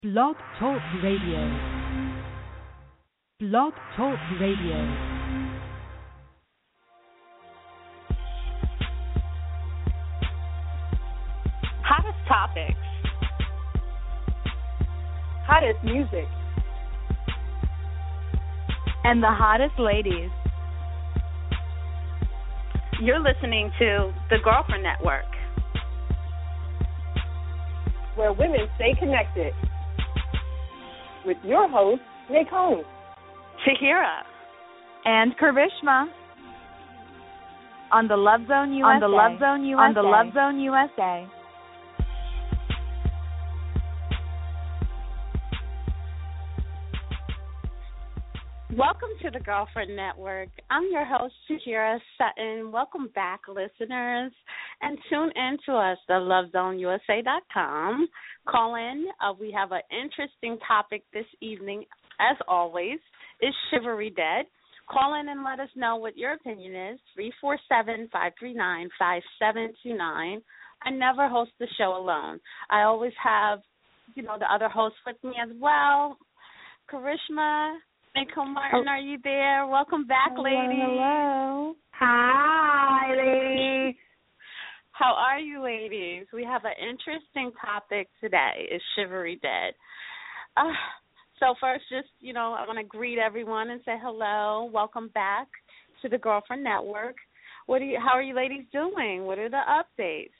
Blog Talk Radio. Blog Talk Radio. Hottest topics. Hottest music. And the hottest ladies. You're listening to The Girlfriend Network, where women stay connected. With your host, Nicole, Tahira, and Karishma on the Love Zone USA. On the Love Zone USA. On the Love Zone USA. Welcome to the Girlfriend Network. I'm your host, Tahira Sutton. Welcome back, listeners. And tune in to us, the lovezoneusa.com. Call in. We have an interesting topic this evening, as always. Is chivalry dead? Call in and let us know what your opinion is, 347-539-5729. I never host the show alone. I always have, the other hosts with me as well. Karishma, Nicole Martin, are you there? Welcome back, ladies. Hello. Hi, ladies. How are you, ladies? We have an interesting topic today. Is chivalry dead? So first, I want to greet everyone and say hello. Welcome back to the Girlfriend Network. How are you ladies doing? What are the updates?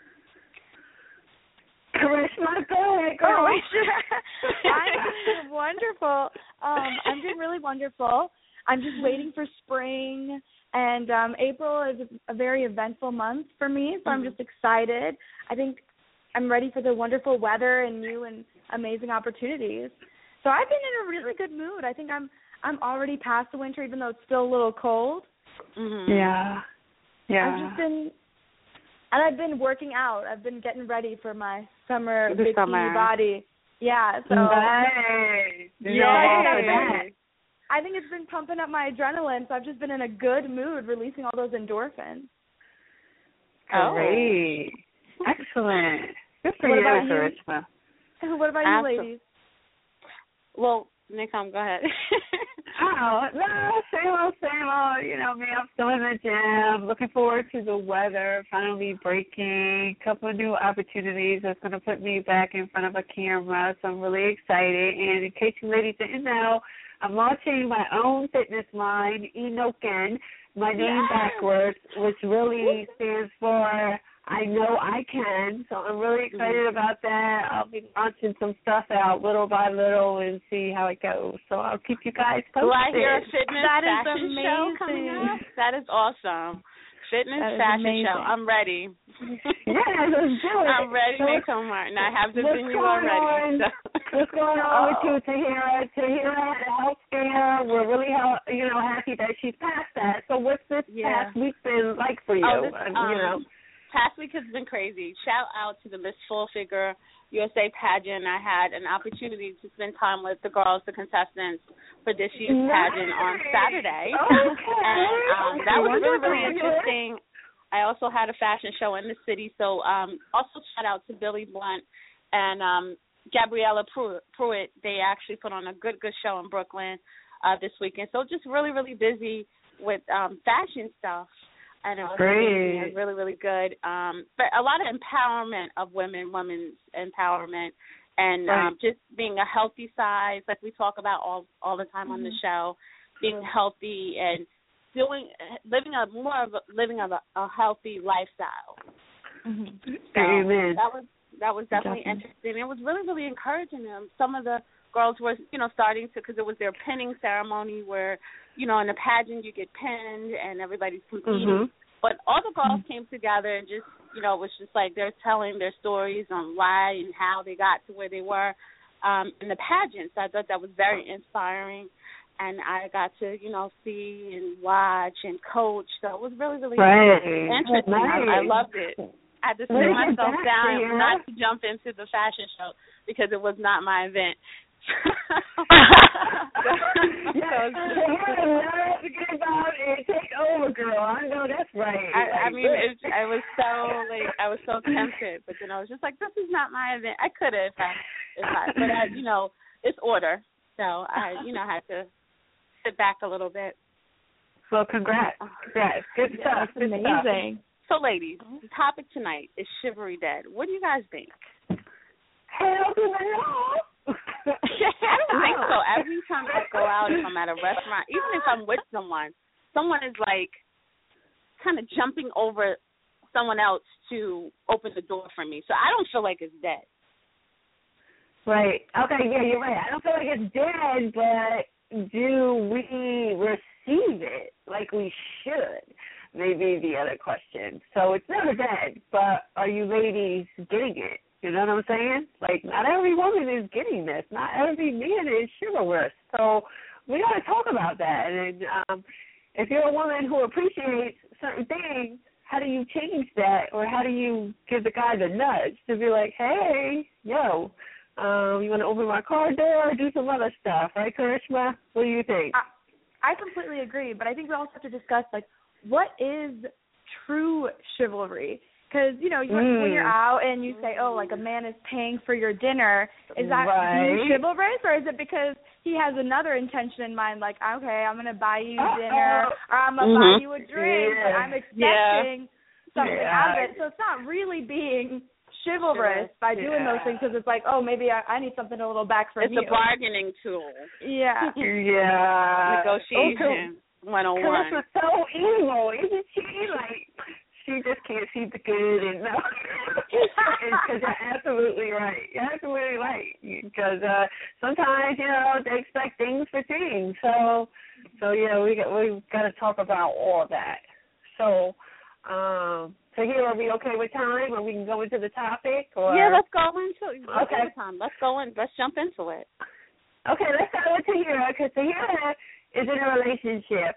Karishma, go ahead, girl. I'm doing wonderful. I'm doing really wonderful. I'm just waiting for spring, and April is a very eventful month for me, so I'm just excited. I think I'm ready for the wonderful weather and new and amazing opportunities. So I've been in a really good mood. I think I'm already past the winter, even though it's still a little cold. Mm-hmm. Yeah. I've been working out. I've been getting ready for my summer bikini body. Yeah, so nice. I think it's been pumping up my adrenaline, so I've just been in a good mood, releasing all those endorphins. Great. Excellent. Good for you, Karishma. What about you, ladies? Well, Nicole, go ahead. Same old. Me, I'm still in the gym. Looking forward to the weather finally breaking. A couple of new opportunities that's going to put me back in front of a camera. So I'm really excited. And in case you ladies didn't know, I'm launching my own fitness line, Enoken, my name backwards, which really stands for I Know I Can. So I'm really excited about that. I'll be launching some stuff out little by little and see how it goes. So I'll keep you guys posted. Do I hear a fitness fashion amazing. show coming up? That is awesome. Fitness fashion show. I'm ready. Yeah, let's do it. I'm ready, Nicole Martin. I have the venue already. What's going on with you, Tahira? Tahira had a health scare. We're really, happy that she's passed that. So what's this past week been like for you? Past week has been crazy. Shout out to the Miss Full Figure USA pageant. I had an opportunity to spend time with the girls, the contestants, for this year's pageant on Saturday. Okay. And that was really, really interesting. I also had a fashion show in the city. So also shout out to Billy Blunt and Gabriella Pruitt. They actually put on a good show in Brooklyn this weekend. So just really, really busy with fashion stuff. And it was amazing. It was really, really good. But a lot of empowerment of women's empowerment, and just being a healthy size, like we talk about all the time on the show, being healthy and living a healthy lifestyle. Mm-hmm. So Amen. That was definitely interesting. It was really, really encouraging them. Some of the girls were, starting to, because it was their pinning ceremony where, in the pageant you get pinned and everybody's competing. Mm-hmm. But all the girls came together and just, it was just like they're telling their stories on why and how they got to where they were in the pageant. So I thought that was very inspiring. And I got to, see and watch and coach. So it was really, really interesting. I loved it. I had to sit myself down and not to jump into the fashion show because it was not my event. Forget about it. Take over, girl. I know that's right. I was so tempted, but then I was just like, this is not my event. I could have but it's order. So I had to sit back a little bit. Well, congrats. Good stuff. That's amazing. So, ladies, the topic tonight is chivalry dead. What do you guys think? Hell to the no. I don't think so. Every time I go out, if I'm at a restaurant, even if I'm with someone is like kind of jumping over someone else to open the door for me. So I don't feel like it's dead. Right. Okay, yeah, you're right. I don't feel like it's dead, but do we receive it like we should? Maybe the other question. So it's never dead, but are you ladies getting it? You know what I'm saying? Like, not every woman is getting this. Not every man is chivalrous. So we got to talk about that. And if you're a woman who appreciates certain things, how do you change that, or how do you give the guy the nudge to be like, hey, yo, you want to open my car door or do some other stuff, right, Karishma? What do you think? I completely agree, but I think we also have to discuss, like, what is true chivalry? Because, when you're out and you say, oh, like, a man is paying for your dinner, is that being chivalrous, or is it because he has another intention in mind, like, okay, I'm going to buy you dinner, or I'm going to buy you a drink, but I'm expecting something out of it. So it's not really being chivalrous by doing those things, because it's like, oh, maybe I need something a little back from you. It's a bargaining tool. Yeah. Yeah. Negotiation 101. Carissa's so evil, isn't she? Like, she just can't see the good and no. Because you're absolutely right. You're absolutely right. Because sometimes, they expect things for things. So yeah, we've got to talk about all that. So here, are we okay with time, or we can go into the topic? Or? Yeah, let's go into it. Okay. Time. Let's go in. Let's jump into it. Okay, let's start with Tahira, because Tahira is in a relationship.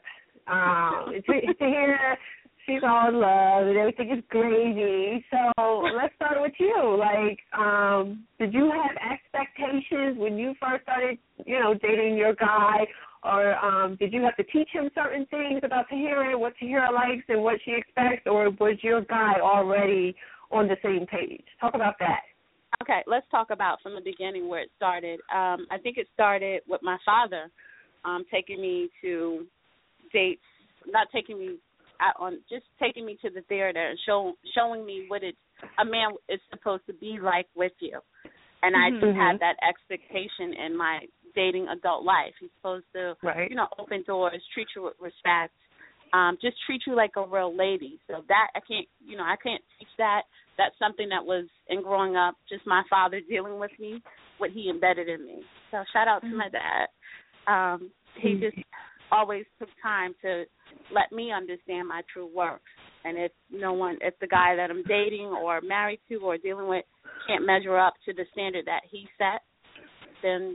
Tahira, she's all in love, and everything is gravy. So let's start with you. Like, did you have expectations when you first started, dating your guy? Or did you have to teach him certain things about Tahira, what Tahira likes and what she expects, or was your guy already on the same page? Talk about that. Okay, let's talk about from the beginning where it started. I think it started with my father taking me to dates, not taking me out on, just taking me to the theater and showing me what a man is supposed to be like with you. And I just had that expectation in my dating adult life. He's supposed to, open doors, treat you with respect, just treat you like a real lady. So that I can't teach that. That's something that was in growing up, just my father dealing with me, what he embedded in me. So shout out to my dad. He just always took time to let me understand my true worth. And if the guy that I'm dating or married to or dealing with can't measure up to the standard that he set, then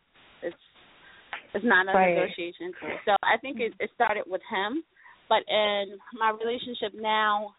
it's not a negotiation tool. So I think it started with him. But in my relationship now,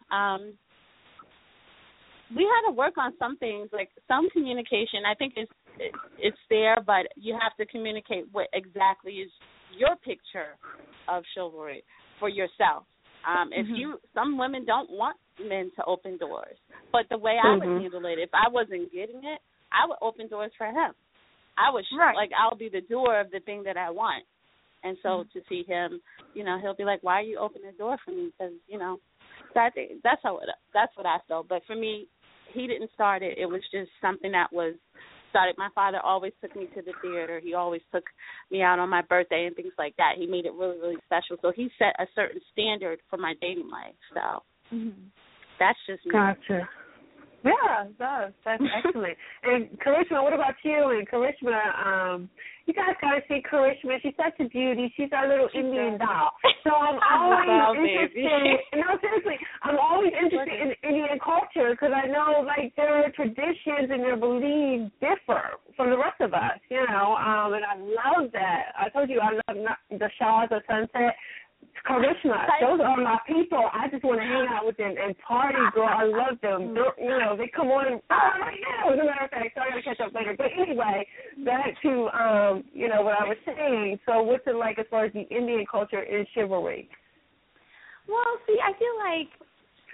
we had to work on some things, like some communication. I think it's there, but you have to communicate what exactly is your picture of chivalry for yourself. Some women don't want men to open doors, but the way I would handle it, if I wasn't getting it, I would open doors for him. I would I'll be the doer of the thing that I want. And so to see him, he'll be like, "Why are you opening the door for me?" Because so I think that's what I felt. But for me, he didn't start it. It was just something that was started. My father always took me to the theater. He always took me out on my birthday and things like that. He made it really, really special. So he set a certain standard for my dating life. So that's just me. Gotcha. Yeah, that's excellent. And Karishma, what about you? And Karishma, you guys got to see Karishma. She's such a beauty. She's our little Indian doll. So I'm always interested. No, seriously, I'm always interested in Indian culture because I know, like, their traditions and their beliefs differ from the rest of us, and I love that. I told you I love the Shahs of Sunset. Karishma, those are my people. I just want to hang out with them and party, girl. I love them. They come on. As a matter of fact, so I got to catch up later. But anyway, back to, what I was saying. So what's it like as far as the Indian culture and chivalry? Well, see, I feel like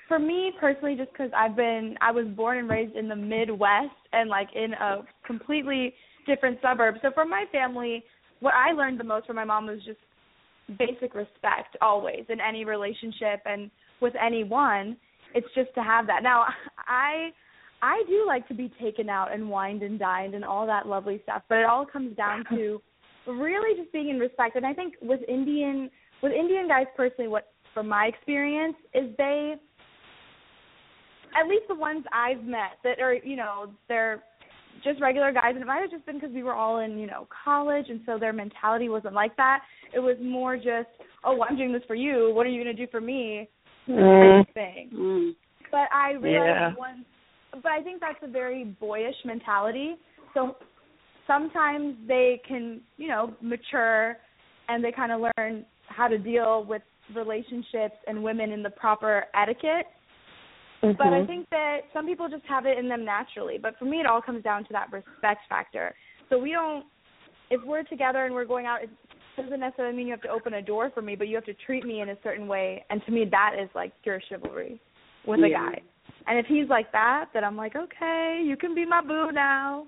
for me personally, just because I was born and raised in the Midwest and like in a completely different suburb. So for my family, what I learned the most from my mom was just basic respect always in any relationship and with anyone. It's just to have that. Now, I do like to be taken out and wined and dined and all that lovely stuff, but it all comes down to really just being in respect. And I think with Indian guys personally, what from my experience is they, at least the ones I've met that are, you know, they're just regular guys, and it might have just been because we were all in, you know, college, and so their mentality wasn't like that. It was more just, oh, well, I'm doing this for you. What are you going to do for me? Thing. But I realized but I think that's a very boyish mentality. So sometimes they can, you know, mature and they kind of learn how to deal with relationships and women in the proper etiquette. But I think that some people just have it in them naturally. But for me, it all comes down to that respect factor. So we don't, if we're together and we're going out, it doesn't necessarily mean you have to open a door for me, but you have to treat me in a certain way. And to me, that is like pure chivalry with a guy. And if he's like that, then I'm like, okay, you can be my boo now.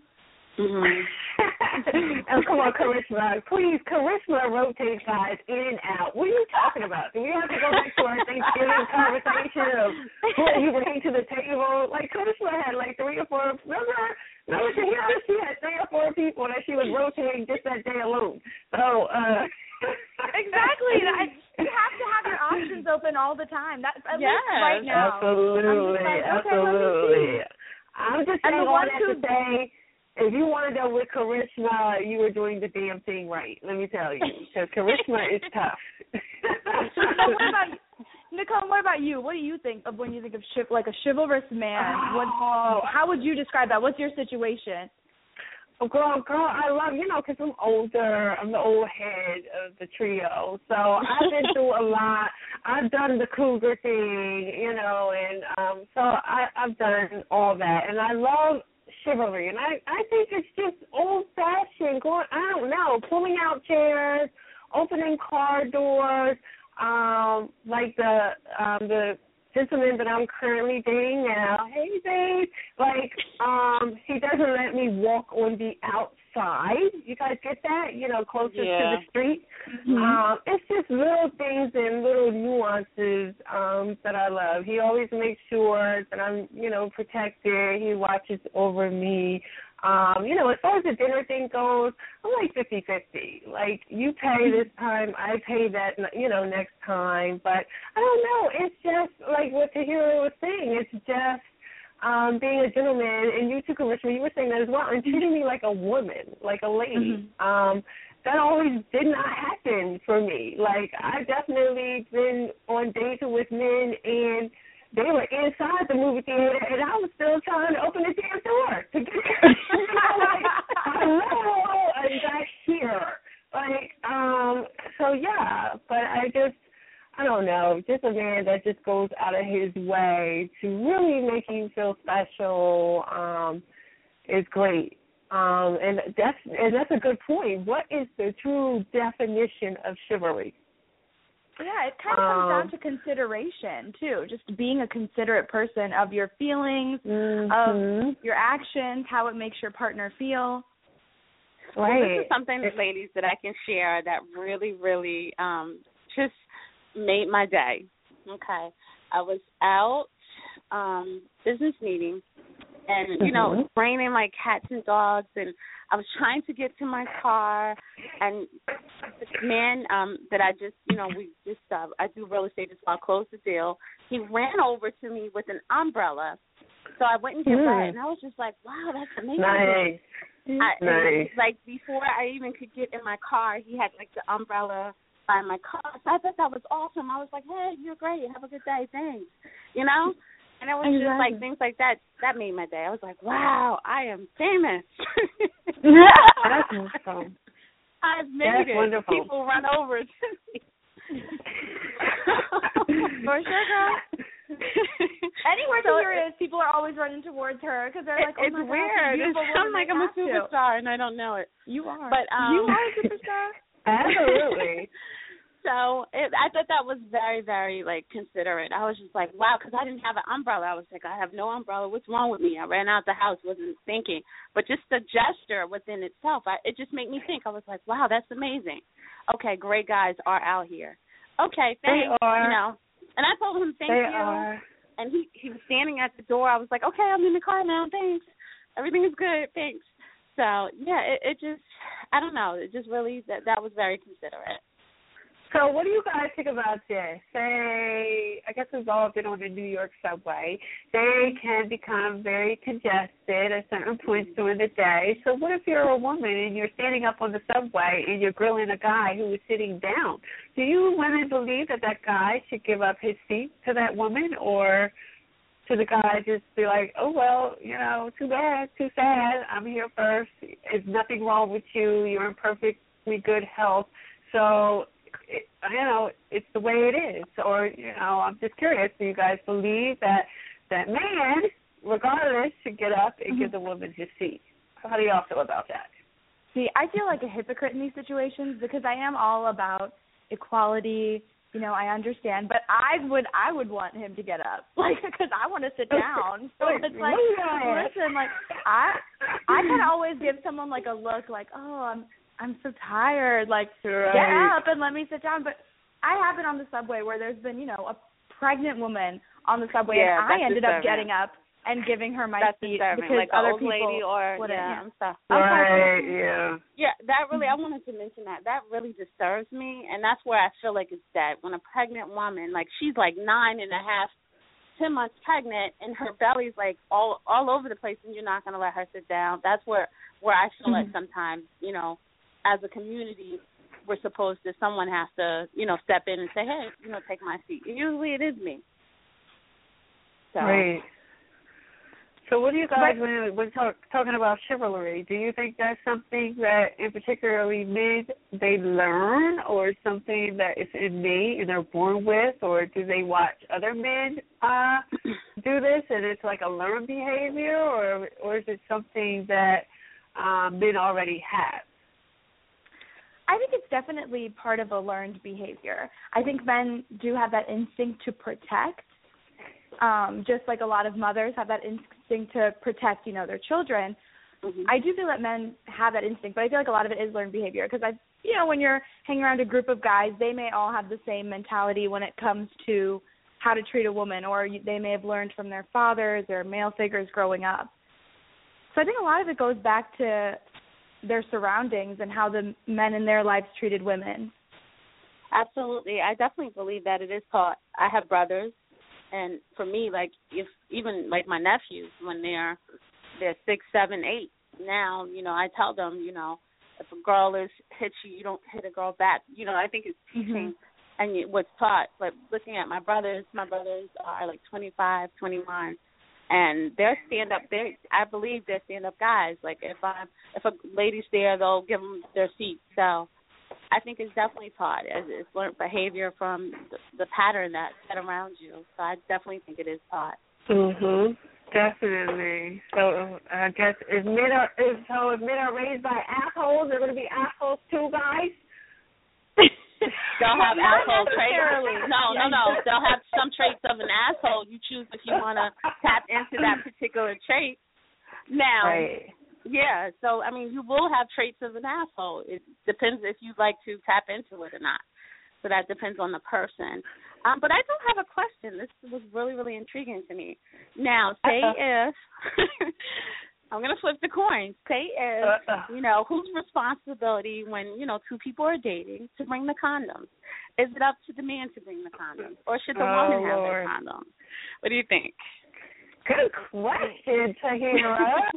Oh, come on, Charisma. Please, Charisma rotates guys in and out. What are you talking about? Do we have to go back to our Thanksgiving conversation of what you bring to the table? Like, Charisma had like 3 or 4, remember she had 3 or 4 people that she was rotating just that day alone. So, exactly. You have to have your options open all the time. That's at least right now. Absolutely. Absolutely. I'm just saying all that to say, if you wanted to go with Charisma, you were doing the damn thing right. Let me tell you, because Charisma is tough. Nicole, what about you? What do you think of when you think of like a chivalrous man? How would you describe that? What's your situation? Girl, I love, you know, because I'm older. I'm the old head of the trio. So I've been through a lot. I've done the cougar thing, you know, and so I've done all that. And I love chivalry. And I think it's just old-fashioned, I don't know, pulling out chairs, opening car doors, like the gentleman that I'm currently dating now, hey babe, like he doesn't let me walk on the outside. You guys get that? You know, closer to the street. It's just little things and little nuances that I love. He always makes sure that I'm, you know, protected. He watches over me. You know, as far as the dinner thing goes, I'm like 50-50. Like, you pay this time, I pay that, you know, next time. But I don't know. It's just like what Tahira was saying. It's just being a gentleman, and you too, Charisma, you were saying that as well, and treating me like a woman, like a lady. That always did not happen for me. Like, I've definitely been on dates with men, and they were inside the movie theater, and I was still trying to open the damn door to get there. You know, like, hello, I'm back here. Like, so yeah, but I don't know, just a man that just goes out of his way to really make you feel special is great. And that's a good point. What is the true definition of chivalry? Yeah, it kind of comes down to consideration, too, just being a considerate person of your feelings, of your actions, how it makes your partner feel. Right. Well, this is something, ladies, that I can share that really, really just made my day. Okay. I was out business meeting, and, you know, it was raining like cats and dogs, and I was trying to get to my car, and this man that I just, you know, I do real estate as well, I closed the deal. He ran over to me with an umbrella, so I went and get wet, and I was just like, wow, that's amazing. Nice. Like, before I even could get in my car, he had, like, the umbrella by my car, so I thought that was awesome. I was like, hey, you're great, have a good day, thanks, you know? And it was just like things like that. That made my day. I was like, wow, I am famous. That's wonderful. I've made it. Wonderful. People run over to me. For sure, girl. Anywhere Tahira is, people are always running towards her because they're like, oh, my God, weird. I'm like, I'm a superstar, and I don't know it. You are. But you are a superstar. Absolutely. I thought that was very, very, like, considerate. I was just like, wow, because I didn't have an umbrella. I was like, I have no umbrella. What's wrong with me? I ran out the house, wasn't thinking. But just the gesture within itself, it just made me think. I was like, wow, that's amazing. Okay, great guys are out here. Okay, thanks. They are. You know. And I told him thank you. They are. And he was standing at the door. I was like, okay, I'm in the car now. Thanks. Everything is good. Thanks. So, yeah, it just, I don't know. It just really, that was very considerate. So what do you guys think about this? Say, I guess we've all been on the New York subway. They can become very congested at certain points during the day. So what if you're a woman and you're standing up on the subway and you're grilling a guy who is sitting down? Do you women believe that guy should give up his seat to that woman, or should the guy just be like, oh, well, you know, too bad, too sad, I'm here first. There's nothing wrong with you. You're in perfectly good health. So, you know, it's the way it is. Or, you know, I'm just curious, do you guys believe that man, regardless, should get up and give the woman his seat? How do y'all feel about that? See, I feel like a hypocrite in these situations because I am all about equality. You know, I understand, but I would want him to get up, like, because I want to sit down. So it's like, listen, like, I can always give someone like a look, like, oh, I'm so tired, like, get up and let me sit down. But I have been on the subway where there's been, you know, a pregnant woman on the subway, and I ended up getting up and giving her my seat because like other old people lady or wouldn't. I'm sorry. Right, yeah. Yeah, that really, I wanted to mention that really disturbs me, and that's where I feel like it's dead. When a pregnant woman, like, she's like 9.5, 10 months pregnant, and her belly's like all over the place, and you're not going to let her sit down. That's where I feel like sometimes, you know, as a community, we're supposed to, someone has to, you know, step in and say, hey, you know, take my seat. Usually it is me. So. Right. So what do you guys, when talking about chivalry, do you think that's something that, in particularly men, they learn, or something that is innate and they're born with, or do they watch other men do this and it's like a learned behavior, or is it something that men already have? I think it's definitely part of a learned behavior. I think men do have that instinct to protect, just like a lot of mothers have that instinct to protect, you know, their children. I do feel that men have that instinct, but I feel like a lot of it is learned behavior because, you know, when you're hanging around a group of guys, they may all have the same mentality when it comes to how to treat a woman, or they may have learned from their fathers or male figures growing up. So I think a lot of it goes back to their surroundings and how the men in their lives treated women. Absolutely. I definitely believe that it is taught. I have brothers, and for me, like, if even like my nephews, when they're 6, 7, 8, now, you know, I tell them, you know, if a girl hits you, you don't hit a girl back. You know, I think it's teaching and what's taught. But looking at my brothers are like 25, 21. And they're stand-up. I believe they're stand-up guys. Like, if a lady's there, they'll give them their seat. So I think it's definitely taught. It's learned behavior from the pattern that's set around you. So I definitely think it is taught. Definitely. So I guess if men are raised by assholes, they're going to be assholes too, guys? They'll have asshole traits. No. They'll have some traits of an asshole. You choose if you want to tap into that particular trait. Now, yeah, so, I mean, you will have traits of an asshole. It depends if you'd like to tap into it or not. So that depends on the person. But I do have a question. This was really, really intriguing to me. Now, say if I'm going to flip the coin. Say if, you know, whose responsibility when, you know, two people are dating to bring the condoms? Is it up to the man to bring the condoms, or should the woman have the condoms? What do you think? Good question, Tahira.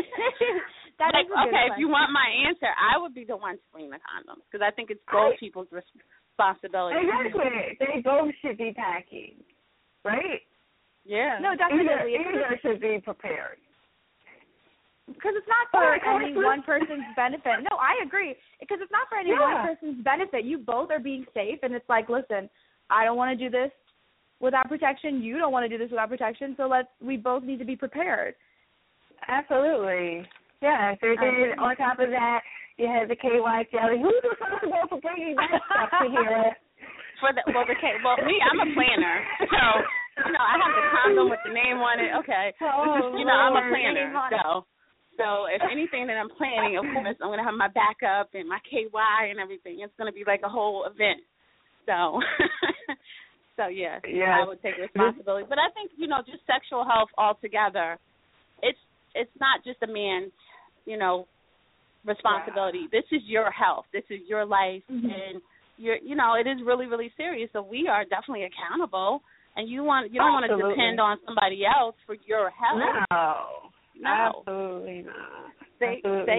If you want my answer, I would be the one to bring the condoms because I think it's both people's responsibility. Exactly. They both should be packing, right? Yeah. No, definitely. Either should be prepared. Because it's not for any one person's benefit. No, I agree. Because it's not for any one person's benefit. You both are being safe, and it's like, listen, I don't want to do this without protection. You don't want to do this without protection, so we both need to be prepared. Absolutely. Yeah, so then on top of that, you have the KY jelly. Who's responsible for bringing that stuff to here? me, I'm a planner, so I have the condom with the name on it. Okay, I'm a planner, so if anything that I'm planning, of course, I'm gonna have my backup and my KY and everything. It's gonna be like a whole event. So, yes. I would take responsibility. But I think just sexual health altogether, it's not just a man's responsibility. This is your health. This is your life, and it is really, really serious. So we are definitely accountable, and you don't want to depend on somebody else for your health. No, absolutely not. Say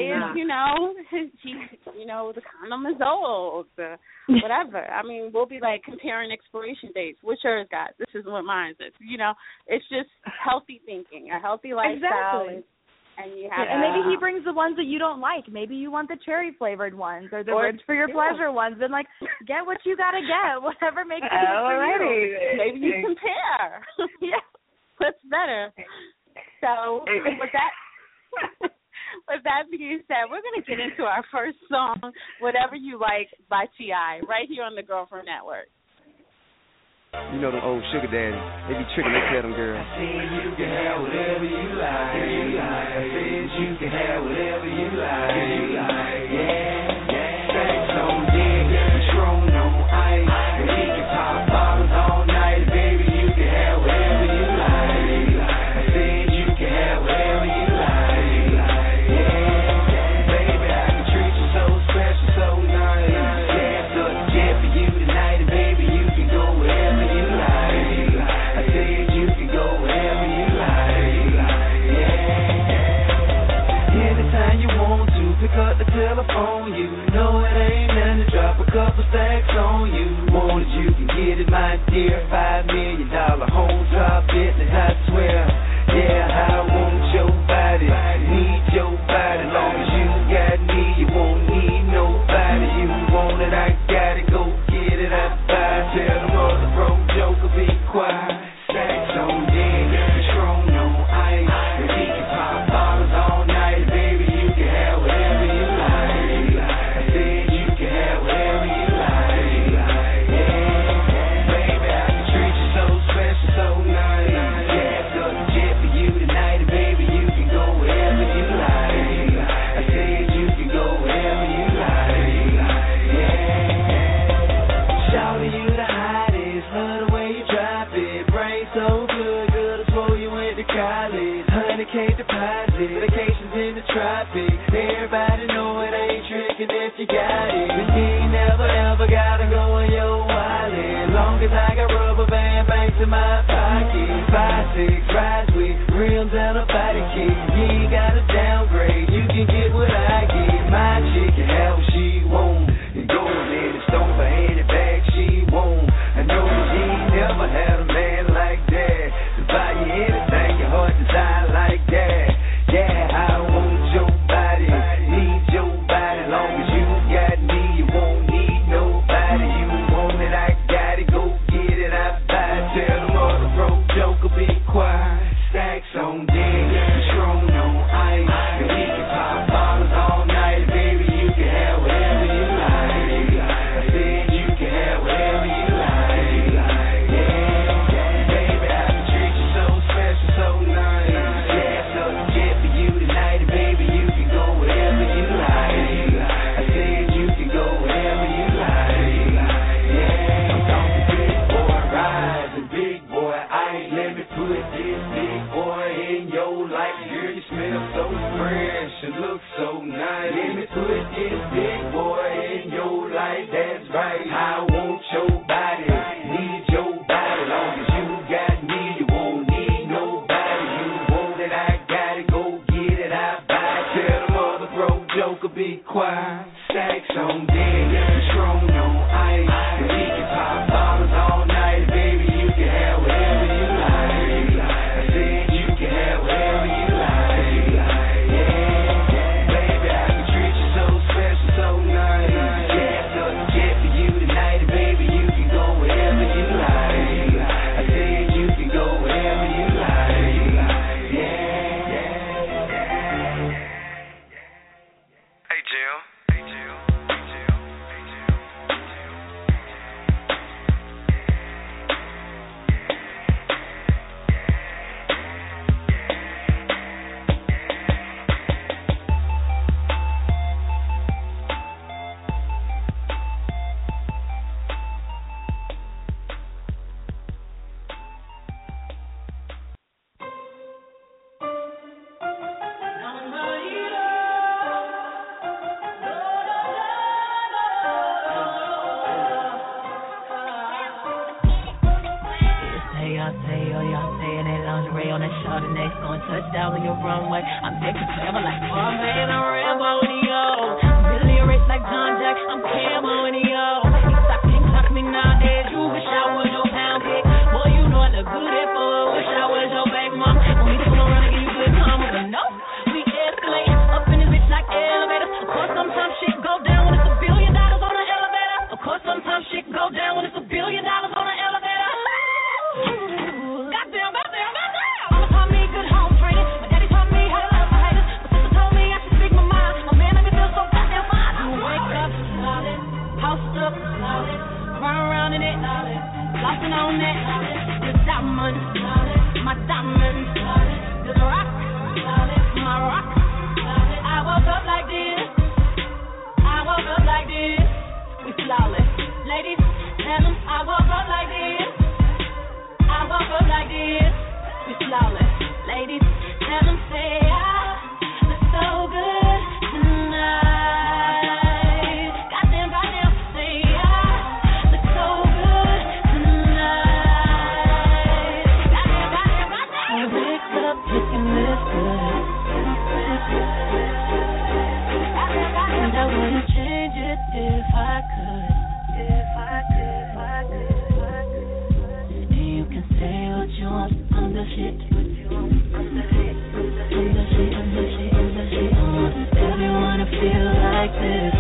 the condom is old, whatever. I mean, we'll be like comparing expiration dates. What's yours, guys? This is what mine is. It's just healthy thinking, a healthy lifestyle. Exactly. And you have and maybe he brings the ones that you don't like. Maybe you want the cherry flavored ones or the ribs for your pleasure ones. And get what you gotta get, whatever makes sense for you. Maybe you compare. Yeah, what's better? So with that being said, we're gonna get into our first song, "Whatever You Like" by T.I., right here on the Girlfriend Network. You know them old sugar daddies, they be tricking, they tell them girls. I said you can have whatever you like. I said you can have whatever you like. Yeah. Sex on deck, Patron on ice. And we can pop bottles all night, baby. You can have whatever you like. I said you can have whatever you like. Yeah. Baby, I can treat you so special, so nice. Yeah, so it's jet for you tonight, and baby, you can go wherever. Pick up the telephone, you know it ain't nothing to drop a couple stacks on you. Want it, you can get it, my dear. $5 million home drop business, I swear. Yeah, I want your body, need your body. Long as you got me, you won't need nobody. You want it, I got it, go get it, I buy. Tell the mother broke joker, be quiet. Stacks on deck, Patron on ice. And we can pop bottles all night, baby. You can have whatever you like. I said you can have whatever you like. Yeah, baby, I can treat you so special, so nice. Yeah, so it's jet for you tonight, and baby, you can go wherever you like. I said you can go wherever you like. Yeah, shouting you the hottest, love the way you drop it. Brain so good, girl, it's for you went to college. 100K deposit, vacations in the tropics. Everybody know it ain't tricking if you got it. And you ain't never ever gotta go in your wallet. Long as I got rubber band banks in my pocket. 5, 6 rides with rims and a body kit. You ain't gotta downgrade, you can get what I get. My chick can have what she want. And go in the store for any bag she want. I know that you ain't never had a man like that to buy you anything your heart desire like that. Yeah, I want your body, need your body. Long as you got me, you won't need nobody. You want it, I got it, go get it, I buy it. Tell the mother broke joker, be quiet. Stacks on deck, Patron on ice. And we can pop bottles all night, baby. You can have whatever you like. I said you can have whatever you like. Yeah, baby, I can treat you so special, so nice. Yeah, so it's jet for you tonight, and baby, you can go wherever you like. I said you can go wherever you like. Yeah, I'm talking big boy rides and big boy ice. Let me put this big boy in your life. Girl, you smell so fresh and look so nice. Let me put this big boy in your life. That's right. I want your body, need your body. Long as you got me, you won't need nobody. You want it, I got it, go get it, I buy it. Tell the mother broke joker, be quiet. Stacks on deck, Patron on ice. And we can pop bottles all night, baby. You can have whatever you like. I said you can have whatever you like. Yeah, baby, I can treat you so special, so nice. Yeah, so it's jet for you tonight, and baby, you can go wherever you like. I said you can go wherever you like. Yeah. Hey, Jill. going touchdown on your runway. I'm taking forever like Marvin and I'm Rambo and yo. Billy rich like John Jack, I'm Camo and yo. You stop can't clock me nowadays. You wish I was your pound pick. Boy, you know I look good at for. Wish I was your baby mom. Want me to come around and give you good karma, but no. We escalate up in this bitch like elevators. Of course, sometimes shit go down when it's $1 billion on an elevator. Of course, sometimes shit go down when it's $1 billion on an elevator. Goddamn. Mama taught me good home training. My daddy taught me how to love my haters. My sister told me I should speak my mind. My man made me feel so goddamn fine. I wake up, housed up, run around in it, flossing on that. The diamonds, my diamonds, the rock, my rock. I woke up like this. We flawless. Ladies, tell them I woke up like this. We flawless. Ladies, tell them say I look so good tonight. Goddamn, say I look so good tonight. Goddamn. I wake up looking this good. And I wouldn't change it if I could. And you can say what you want, I'm the shit. Everyone to feel like this.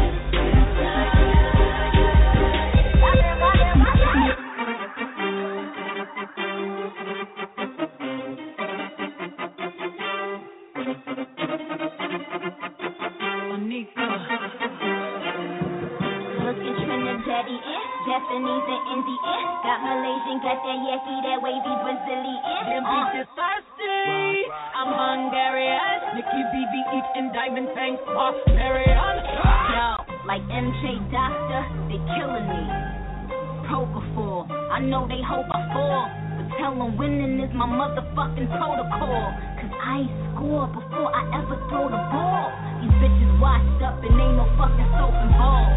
Japanese and Indian, got Malaysian, got that Yaki, that wavy Brazilian. Them bitches thirsty, I'm Hungarian. Nikki BB eating diamond fangs, Marion. Yo, like MJ Doctor, they killing me. Propofol, I know they hope I fall, but tell them winning is my motherfucking protocol. Cause I ain't score before I ever throw the ball. These bitches washed up and ain't no fucking soap involved.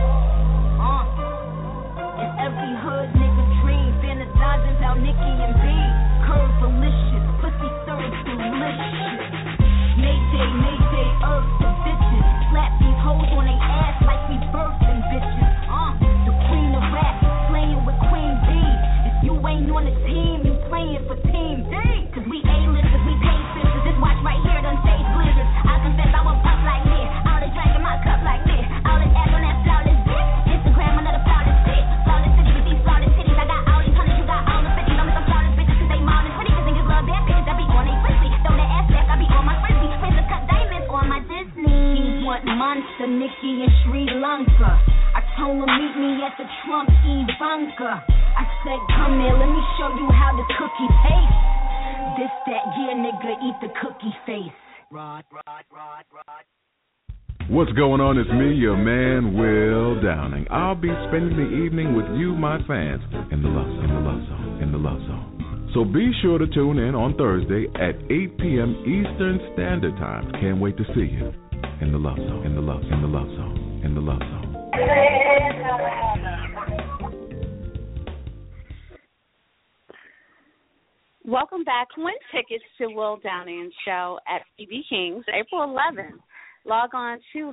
In every hood nigga dream, fantasizing about Nicki and B. Curve delicious, pussy served delicious. Mayday, earth to bitches. Slap these hoes on they ass like we birthing bitches. The queen of rap, playing with Queen B. If you ain't on the team, you playing for Team D. Cause we A-listers, we pay sisters. This watch right here done stage blizzards. I confess I was up like this. All the drinking my cup like this. All this ass on that flawless bitch. Instagram another flawless bitch. Flawless city with these flawless titties. I got all these hundreds, you got all the 50s. I'm some flawless bitches cause they modelin' pretty. Cause niggas love bad bitches that be on they frisbee. Throw that ass back, I be on my frisbee. Princess cut diamonds on my Disney. He want monster, Nicki in Sri Lanka. I told him meet me at the Trump Ivanka. I said come here, let me show you how the cookie tastes. This that, yeah nigga, eat the cookie face. Rod. What's going on? It's me, your man, Will Downing. I'll be spending the evening with you, my fans, in the Love Zone. So be sure to tune in on Thursday at 8 p.m. Eastern Standard Time. Can't wait to see you in the Love Zone. Welcome back. Win tickets to Will Downing Show at BB King's April 11th. Log on to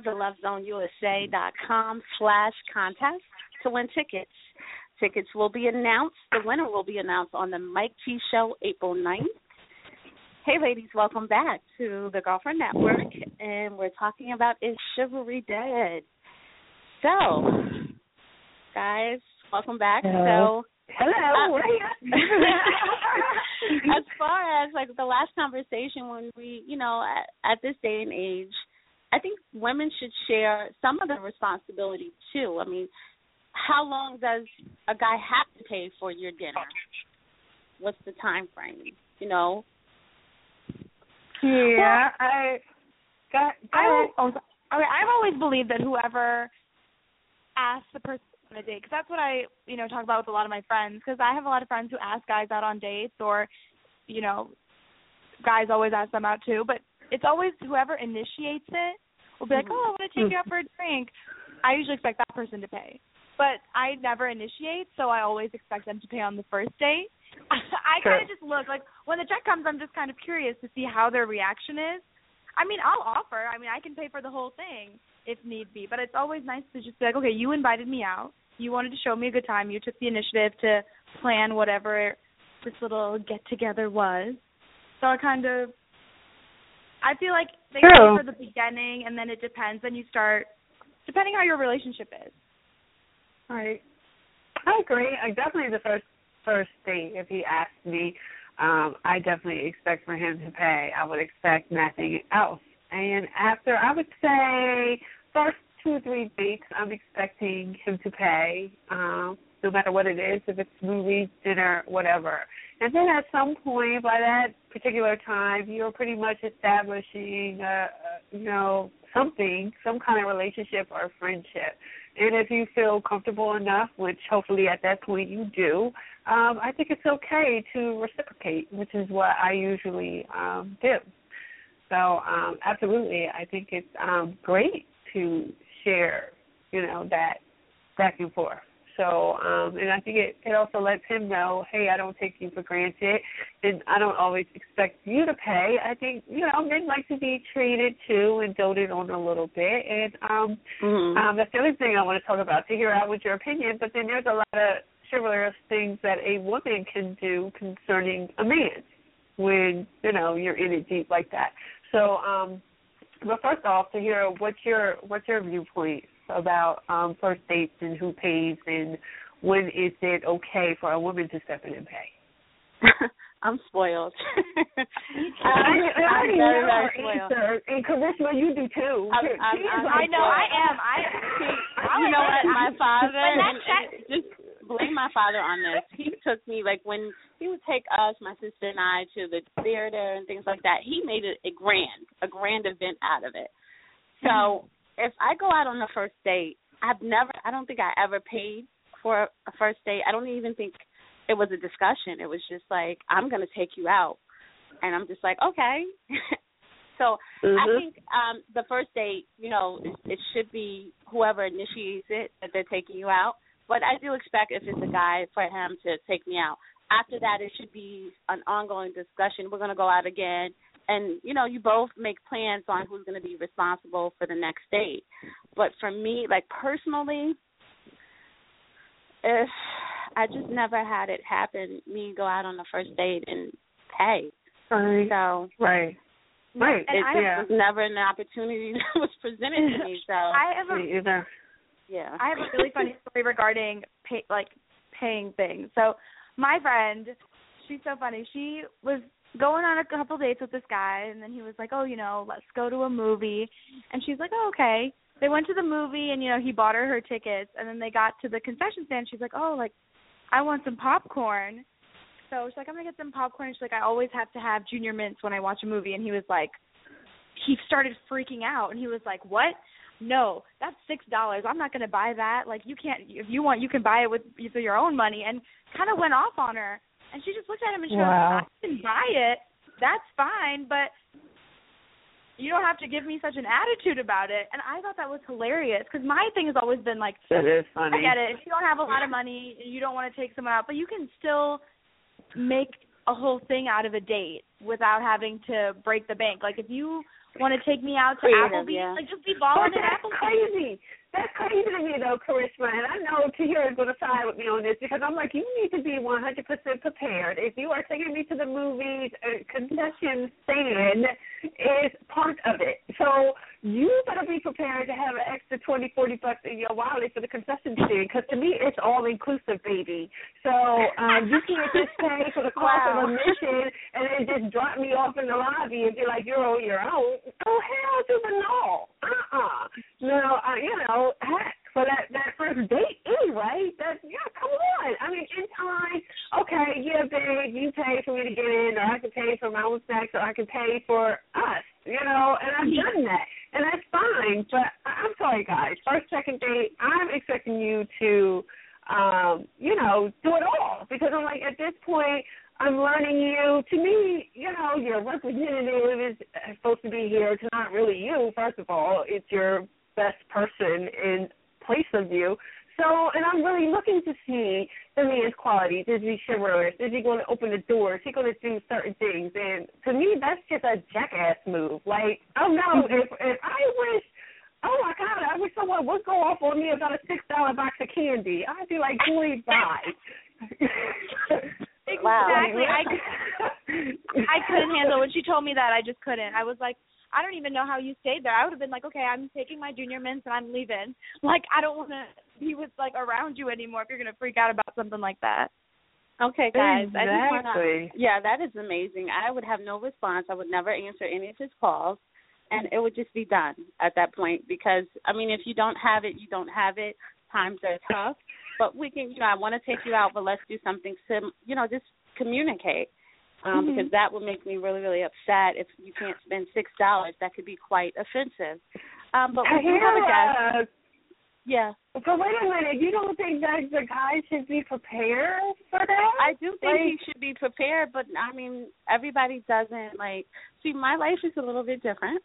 thelovezoneusa.com/contest to win tickets. Tickets will be announced. The winner will be announced on the Mike T Show April 9th. Hey, ladies, welcome back to the Girlfriend Network, and we're talking about Is Chivalry Dead? So, guys, welcome back. Hello. Hello. As far as like the last conversation, when we, at this day and age, I think women should share some of the responsibility too. I mean, how long does a guy have to pay for your dinner? What's the time frame? Yeah, I've always believed that whoever asks the person on a date, because that's what I, talk about with a lot of my friends, because I have a lot of friends who ask guys out on dates, or, guys always ask them out too, but it's always whoever initiates it will be like, oh, I want to take you out for a drink. I usually expect that person to pay. But I never initiate, so I always expect them to pay on the first date. I kind of just look. Like, when the check comes, I'm just kind of curious to see how their reaction is. I mean, I'll offer. I mean, I can pay for the whole thing if need be. But it's always nice to just be like, okay, you invited me out. You wanted to show me a good time. You took the initiative to plan whatever this little get-together was. So I feel like they go for the beginning, and then it depends. Then you start, depending how your relationship is. Right. I agree. Definitely the first date, if he asked me, I definitely expect for him to pay. I would expect nothing else. And after, I would say, first 2 or 3 dates, I'm expecting him to pay, no matter what it is, if it's movies, dinner, whatever. And then at some point, by that particular time, you're pretty much establishing, something, some kind of relationship or friendship. And if you feel comfortable enough, which hopefully at that point you do, I think it's okay to reciprocate, which is what I usually do. So absolutely, I think it's great to share, that back and forth. So, and I think it also lets him know, hey, I don't take you for granted, and I don't always expect you to pay. I think, men like to be treated too and doted on a little bit. And that's the other thing I want to talk about, to hear out with your opinion. But then there's a lot of chivalrous things that a woman can do concerning a man when, you're in it deep like that. So, but first off, to hear what's your viewpoint about first dates and who pays, and when is it okay for a woman to step in and pay? I'm spoiled. I'm very, very spoiled. And Karishma, you do too. I know, I am. You know what, my father, and just blame my father on this. He took me, when he would take us, my sister and I, to the theater and things like that, he made it a grand event out of it. So if I go out on a first date, I don't think I ever paid for a first date. I don't even think it was a discussion. It was just like, I'm going to take you out. And I'm just like, okay. So I think the first date, it should be whoever initiates it, that they're taking you out. But I do expect, if it's a guy, for him to take me out. After that, it should be an ongoing discussion. We're going to go out again. And, you both make plans on who's going to be responsible for the next date. But for me, personally, if I just never had it happen, me go out on the first date and pay. Right. So, right. It was never an opportunity that was presented to me. So I have a really funny story regarding paying things. So my friend, she's so funny. She was going on a couple dates with this guy, and then he was like, oh, let's go to a movie. And she's like, oh, okay. They went to the movie, and, he bought her tickets, and then they got to the concession stand. She's like, oh, I want some popcorn. So she's like, I'm going to get some popcorn. And she's like, I always have to have Junior Mints when I watch a movie. And he was like, he started freaking out, and he was like, what? No, that's $6. I'm not going to buy that. You can't, if you want, you can buy it with your own money, and kind of went off on her. And she just looked at him and she goes, I can buy it. That's fine, but you don't have to give me such an attitude about it. And I thought that was hilarious, because my thing has always been that is funny. I get it. If you don't have a lot of money, you don't want to take someone out, but you can still make a whole thing out of a date without having to break the bank. If you want to take me out to Applebee's, just be balling at Applebee's. Crazy. That's crazy to me, though, Karishma. And I know Tahira is going to side with me on this, because I'm like, you need to be 100% prepared. If you are taking me to the movies, a concession stand is part of it. So you better be prepared to have an extra $20, $40 in your wallet for the concession stand, because to me, it's all inclusive, baby. So you can't just pay for the cost of admission and then just drop me off in the lobby and be like, you're on your own. Oh, hell to the no. No, heck, for that first date anyway, come on. I mean, in time, okay, babe, you pay for me to get in, or I can pay for my own snacks, or I can pay for us, and I've done that, and that's fine. But I'm sorry, guys, first, second date, I'm expecting you to, do it all, because I'm like, at this point, I'm learning you. To me, your representative is supposed to be here. It's not really you, first of all. It's your best person in place of you. So, and I'm really looking to see the man's qualities. Is he chivalrous? Is he going to open the door? Is he going to do certain things? And to me, that's just a jackass move. Like, I don't know, if I wish, oh my God, I wish someone would go off on me about a $6 box of candy. I'd be like, boy, bye. Exactly. I couldn't handle it. When she told me that, I just couldn't. I was like, I don't even know how you stayed there. I would have been like, okay, I'm taking my junior mints and I'm leaving. Like, I don't want to be with, like, around you anymore if you're going to freak out about something like that. Okay, guys. Exactly. I just wanna, yeah, that is amazing. I would have no response. I would never answer any of his calls, and it would just be done at that point because, I mean, if you don't have it, you don't have it. Times are tough. But we can, I want to take you out, but let's do something, just communicate. Because that would make me really, really upset if you can't spend $6. That could be quite offensive. But we do have a guest. Yeah. But wait a minute, you don't think that the guy should be prepared for that? I do think he should be prepared, but, I mean, everybody doesn't, see, my life is a little bit different.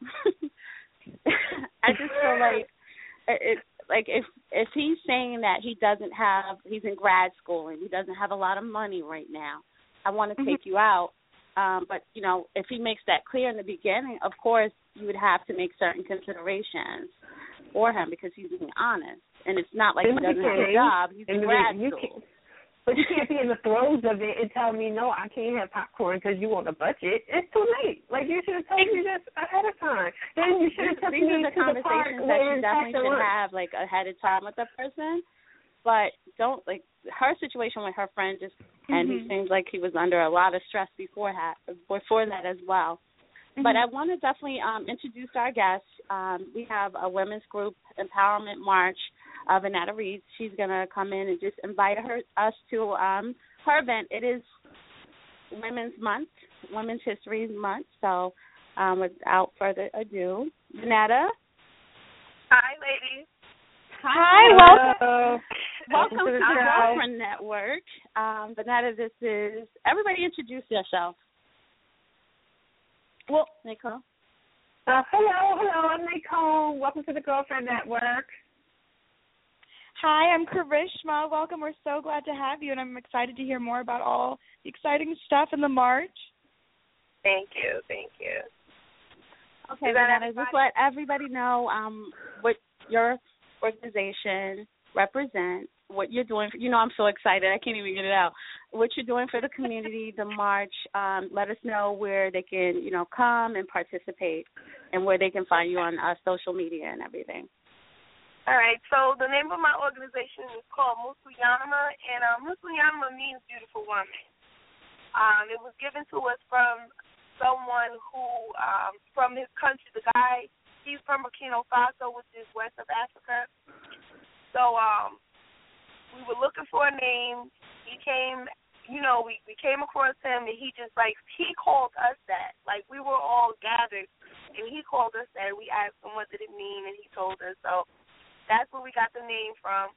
I just feel like if he's saying that he's in grad school and he doesn't have a lot of money right now, I want to take you out. But, if he makes that clear in the beginning, of course, you would have to make certain considerations for him because he's being honest. And it's not like he doesn't have a job. He's in grad school. But you can't be in the throes of it and tell me, no, I can't have popcorn because you want a budget. It's too late. Like, you should have told me this ahead of time. Then you should have taken me to the park. These are the conversations that you definitely should have, ahead of time with the person. But don't, her situation with her friend just, and he seems like he was under a lot of stress before that as well. But I want to definitely introduce our guest. We have a women's group empowerment march, Vanetta Reed. She's going to come in and just invite us to her event. It is Women's Month, Women's History Month. So without further ado, Vanetta. Hi, ladies. Hi, welcome. Welcome to the Girlfriend Network. Vanetta, this is, everybody introduce yourself. Well, Nicole. Hello, I'm Nicole. Welcome to the Girlfriend Network. Hi, I'm Karishma. Welcome. We're so glad to have you, and I'm excited to hear more about all the exciting stuff in the march. Thank you. Okay, Vanetta, just let everybody know what your organization represents, what you're doing. I'm so excited. I can't even get it out. What you're doing for the community, the march. Let us know where they can, come and participate and where they can find you on social media and everything. All right. So the name of my organization is called Musuyanama, and Musuyanama means beautiful woman. It was given to us from someone who, from his country, the guy, he's from Burkina Faso, which is west of Africa. So we were looking for a name. He came, we came across him, and he just, he called us that. We were all gathered, and he called us that. We asked him what did it mean, and he told us. So that's where we got the name from.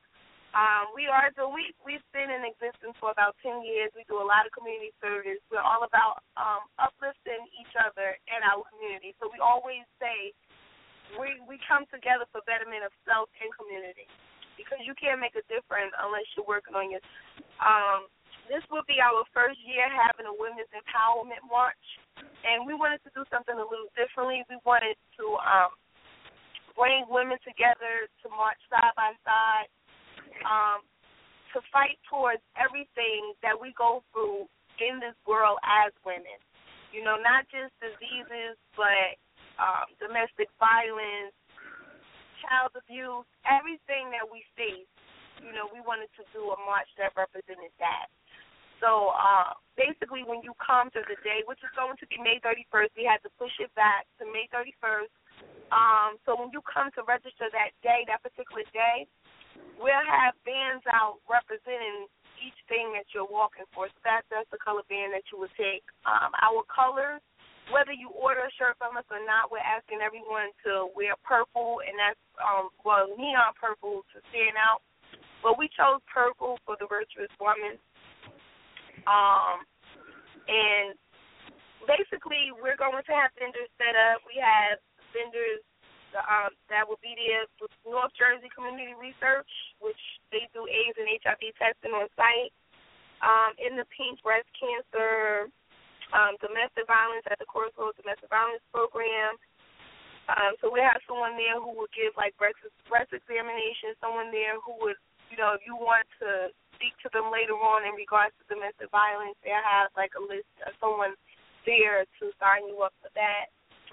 We've been in existence for about 10 years. We do a lot of community service. We're all about uplifting each other and our community. So we always say we come together for betterment of self and community, because you can't make a difference unless you're working on your. This will be our first year having a women's empowerment march, and we wanted to do something a little differently. We wanted to bring women together to march side by side, to fight towards everything that we go through in this world as women. Not just diseases, but domestic violence, child abuse, everything that we face. We wanted to do a march that represented that. So basically when you come to the day, which is going to be May 31st, we had to push it back to May 31st. So when you come to register that day, that particular day, we'll have bands out representing each thing that you're walking for. So that's the color band that you would take. Our colors, whether you order a shirt from us or not, we're asking everyone to wear purple, and that's, neon purple to stand out. But we chose purple for the virtuous woman. And basically we're going to have vendors set up. We have vendors that will be there with North Jersey Community Research, which They do AIDS and HIV testing on site. In the Pink Breast Cancer, domestic violence at the Crossroads Domestic Violence Program. So we have someone there who would give like breast examination, someone there who would, if you want to speak to them later on in regards to domestic violence, they have like a list of someone there to sign you up for that.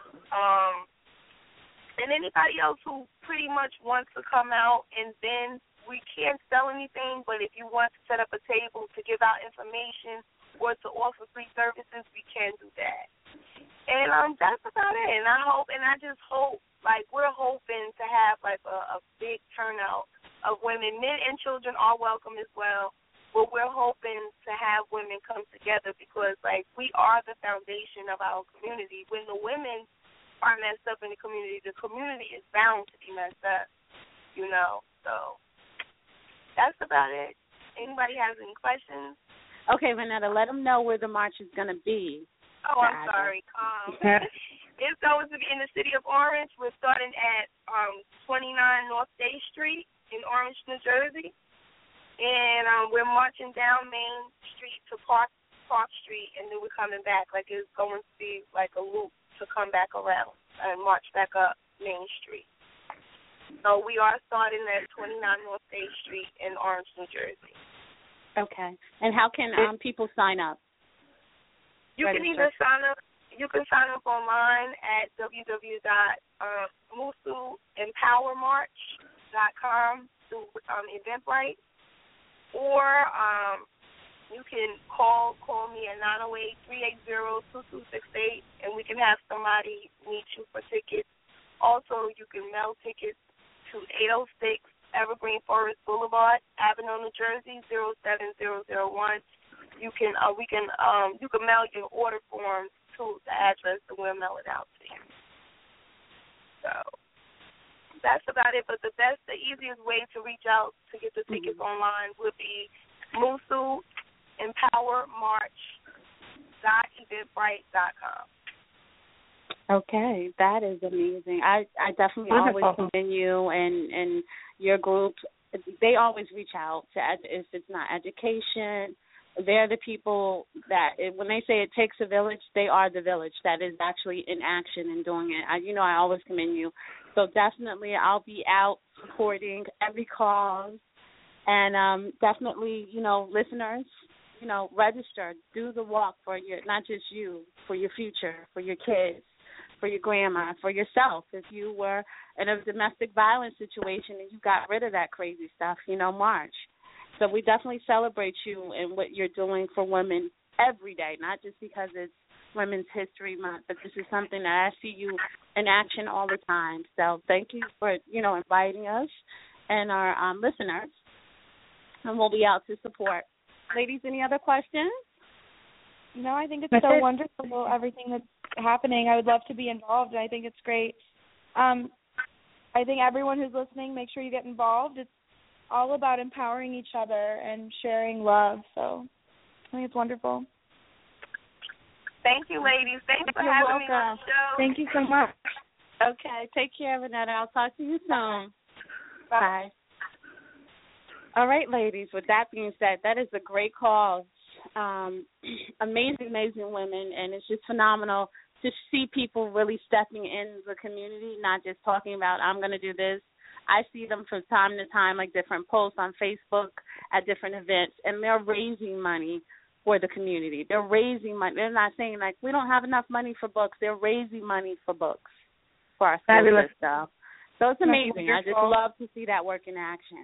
And anybody else who pretty much wants to come out, and then we can't sell anything, but if you want to set up a table to give out information or to offer free services, we can do that. And that's about it. And I just hope, like, we're hoping to have like a big turnout of women. Men and children are welcome as well, but we're hoping to have women come together because, like, we are the foundation of our community. When the women are messed up in the community is bound to be messed up, So that's about it. Anybody has any questions? Okay, Vanetta, let them know where the march is going to be. Oh, I'm sorry. It's going to be in the city of Orange. We're starting at 29 North Day Street in Orange, New Jersey. And we're marching down Main Street to Park Street, and then we're coming back. Like, it's going to be like a loop to come back around and march back up Main Street. So we are starting at 29 North Day Street in Orange, New Jersey. Okay. And how can people sign up? You can either sign up. You can sign up online at www.musuempowermarch.com through Eventbrite, or you can call me at 908-380-2268, and we can have somebody meet you for tickets. Also, you can mail tickets to 806 Evergreen Forest Boulevard, Avenel, New Jersey 07001. You can mail your order forms to the address, and we'll mail it out to you. So that's about it. But the easiest way to reach out to get the tickets online would be musuempowermarch.eventbrite.com. Okay, that is amazing. I definitely always commend you and your group. They always reach out to, if it's not education, they're the people that, when they say it takes a village, they are the village that is actually in action and doing it. I always commend you. So definitely I'll be out supporting every cause. And definitely, listeners, register, do the walk for not just you, for your future, for your kids, for your grandma, for yourself. If you were in a domestic violence situation and you got rid of that crazy stuff, march. So we definitely celebrate you and what you're doing for women every day, not just because it's Women's History Month, but this is something that I see you in action all the time. So thank you for, inviting us and our listeners, and we'll be out to support. Ladies, any other questions? No, I think it's so wonderful, everything that's happening. I would love to be involved, and I think it's great. I think everyone who's listening, make sure you get involved. It's all about empowering each other and sharing love. So I think it's wonderful. Thank you, ladies. Thanks for having me on the show. Thank you so much. Okay, take care, Vanetta. I'll talk to you soon. Bye. All right, ladies, with that being said, that is a great cause. Amazing women, and it's just phenomenal to see people really stepping in the community, not just talking about, I'm going to do this. I see them from time to time, like different posts on Facebook at different events, and they're raising money for the community. They're raising money. They're not saying, like, we don't have enough money for books. They're raising money for books for our school system. So it's amazing. I just love to see that work in action.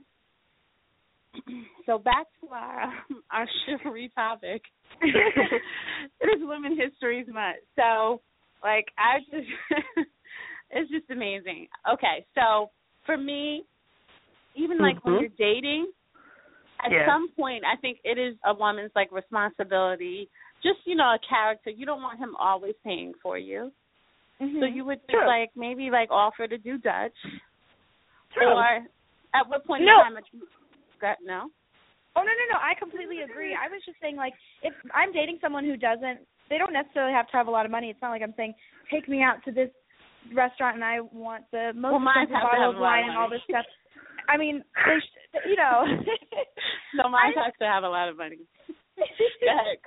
So back to our chivalry topic. It is Women's History Month. So, it's just amazing. Okay, so for me, even when you're dating, at some point, I think it is a woman's responsibility. Just a character. You don't want him always paying for you. Mm-hmm. So you would just maybe offer to do Dutch. True. Or at what point in time? No. Oh no! I completely agree. I was just saying, if I'm dating someone who they don't necessarily have to have a lot of money. It's not like I'm saying, take me out to this restaurant and I want the most expensive bottle of wine and all this stuff. I mean, you know. No, mine has to have a lot of money. Go ahead.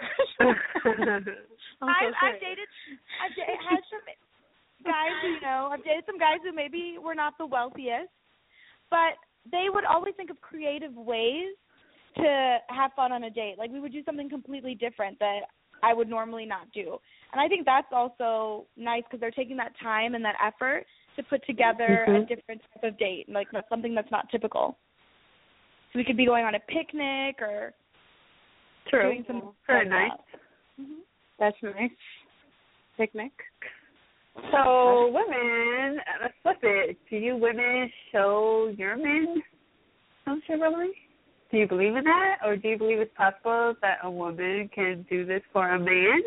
I've dated had some guys who, you know, I've dated some guys who maybe were not the wealthiest, but they would always think of creative ways to have fun on a date. Like, we would do something completely different that I would normally not do. And I think that's also nice because they're taking that time and that effort to put together a different type of date, like something that's not typical. So we could be going on a picnic or doing something very nice. Mm-hmm. That's nice. Picnic. So, women, let's flip it. Do you women show your men some chivalry? Do you believe in that, or do you believe it's possible that a woman can do this for a man?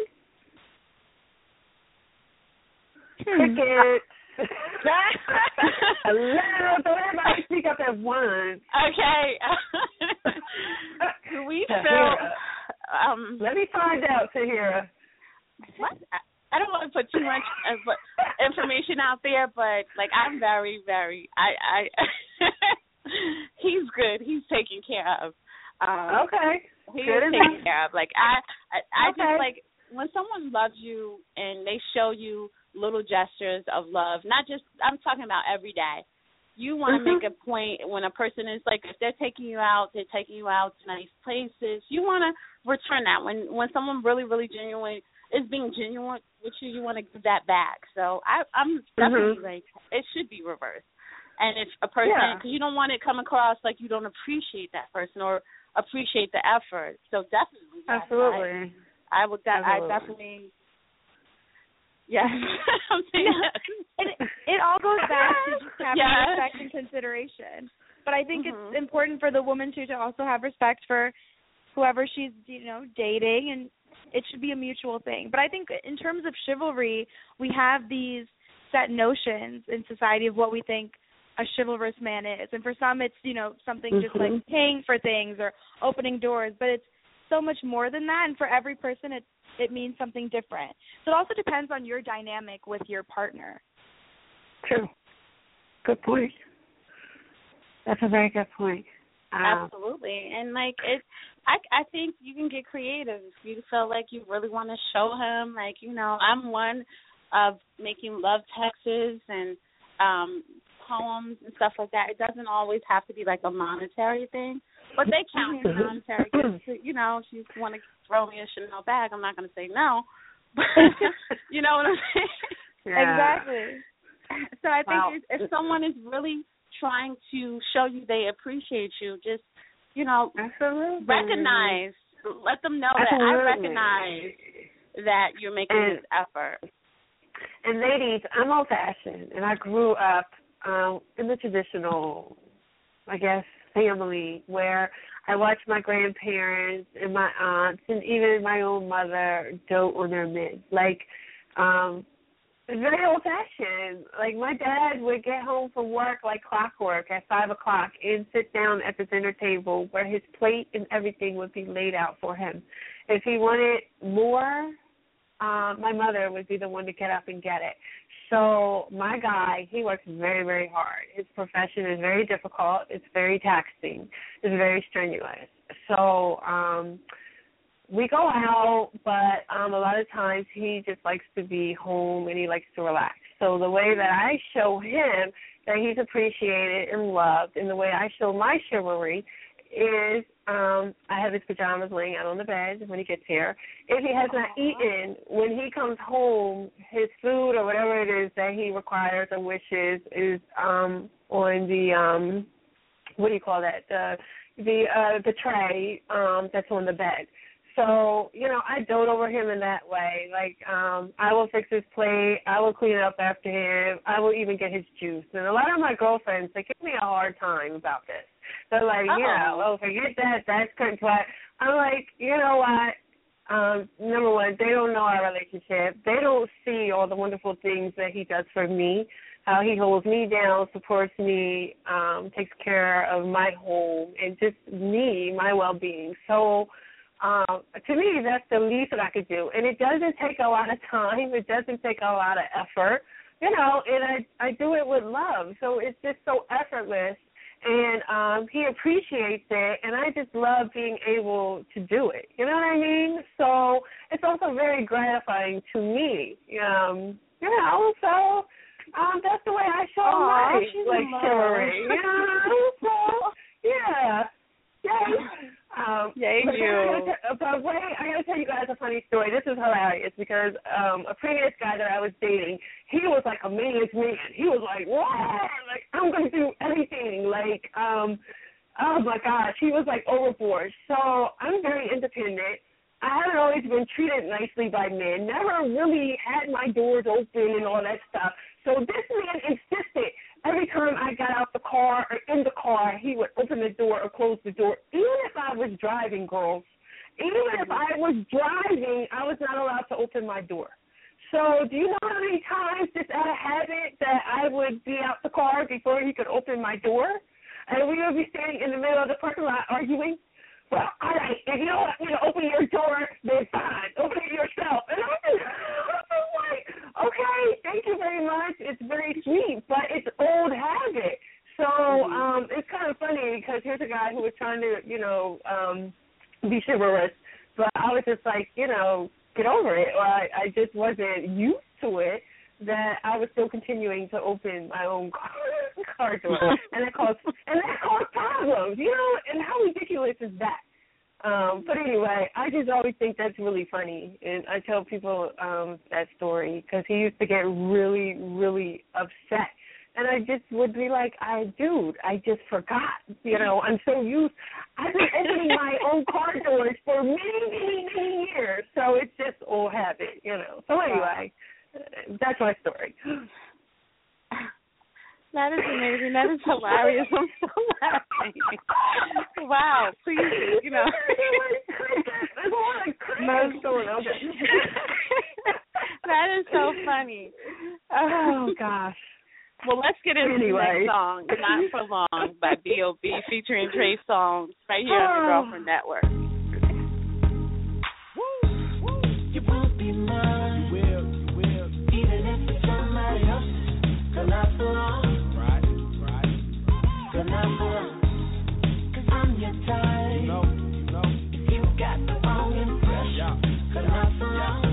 Cricket. Hello, don't everybody speak up at once. Okay. Do we feel? Let me find out, Tahira. What? I don't want to put too much information out there, but like I'm very, very. I he's good. He's taken care of. Okay. He's good taken care of. Like I okay. just like when someone loves you and they show you little gestures of love. Not just I'm talking about every day. You want to make a point when a person is like, if they're taking you out to nice places. You want to return that. When someone really, really genuine is being genuine with you, you want to give that back. So I'm definitely like, it should be reversed. And if a person, because you don't want it come across like you don't appreciate that person or appreciate the effort. So definitely. Absolutely. I would. I definitely. Yes. I'm saying yes. It all goes back to just having respect and consideration. But I think it's important for the woman to also have respect for whoever she's, you know, dating, and it should be a mutual thing. But I think in terms of chivalry, we have these set notions in society of what we think a chivalrous man is. And for some, it's, you know, something just like paying for things or opening doors. But it's so much more than that. And for every person, it means something different. So it also depends on your dynamic with your partner. True. Good point. That's a very good point. Absolutely. And like I think you can get creative if you feel like you really want to show him. Like, you know, I'm one of making love texts and poems and stuff like that. It doesn't always have to be like a monetary thing, but they count as monetary gifts. You know, if you want to throw me a Chanel bag, I'm not going to say no. But you know what I'm saying? Yeah. Exactly. So I think if someone is really trying to show you they appreciate you, just, you know, recognize, let them know that I recognize that you're making this effort. And ladies, I'm old-fashioned, and I grew up in the traditional, I guess, family where I watched my grandparents and my aunts and even my own mother dote on their men. Like, it's very old-fashioned. Like, my dad would get home from work like clockwork at 5 o'clock and sit down at the dinner table where his plate and everything would be laid out for him. If he wanted more, my mother would be the one to get up and get it. So my guy, he works very, very hard. His profession is very difficult. It's very taxing. It's very strenuous. So we go out, but a lot of times he just likes to be home and he likes to relax. So the way that I show him that he's appreciated and loved, and the way I show my chivalry is I have his pajamas laying out on the bed when he gets here. If he has not eaten, when he comes home, his food or whatever it is that he requires or wishes is on the what do you call that? The tray that's on the bed. So, you know, I dote over him in that way. Like, I will fix his plate. I will clean up after him. I will even get his juice. And a lot of my girlfriends, they give me a hard time about this. They're like, forget that. That's couldn't try. I'm like, you know what? Number one, they don't know our relationship. They don't see all the wonderful things that he does for me, how he holds me down, supports me, takes care of my home, and just me, my well-being. So, to me, that's the least that I could do. And it doesn't take a lot of time. It doesn't take a lot of effort, you know, and I do it with love. So it's just so effortless. and he appreciates it, and I just love being able to do it. You know what I mean? So it's also very gratifying to me. So that's the way I show my chivalry. So yeah. Yay, you. But wait, I gotta tell you guys a funny story. This is hilarious because a previous guy that I was dating, he was like a man's man. He was like, "Whoa, like I'm gonna do everything." Like, oh my gosh, he was like overboard. So I'm very independent. I haven't always been treated nicely by men. Never really had my doors open and all that stuff. So this man insisted. Every time I got out the car or in the car, he would open the door or close the door. Even if I was driving, girls, even if I was driving, I was not allowed to open my door. So do you know how many times, just out of habit, that I would be out the car before he could open my door? And we would be standing in the middle of the parking lot arguing. Well, all right, if you don't want me to open your door, then fine. Open it yourself. And I was like, okay, thank you very much. It's very sweet, but it's old habit. So it's kind of funny because here's a guy who was trying to, be chivalrous, but I was just like, get over it. Or I just wasn't used to it, that I was still continuing to open my own car door, and that caused problems, and how ridiculous is that? But anyway, I just always think that's really funny, and I tell people that story because he used to get really, really upset, and I just would be like, dude, I just forgot, I'm so used. I've been opening my own car doors for many, many, many years, so it's just old habit, So anyway. That's my story. That is amazing. That is hilarious. I'm so laughing. Wow. Please, That is so funny. Oh, gosh. Well, let's get into the next song, Not For Long, by B.O.B. featuring Trey Songz, right here on the Girlfriend Network. You won't be mine. Not for long, right. But not for long, 'cause I'm your type. No. If you got the wrong impression, but not for long,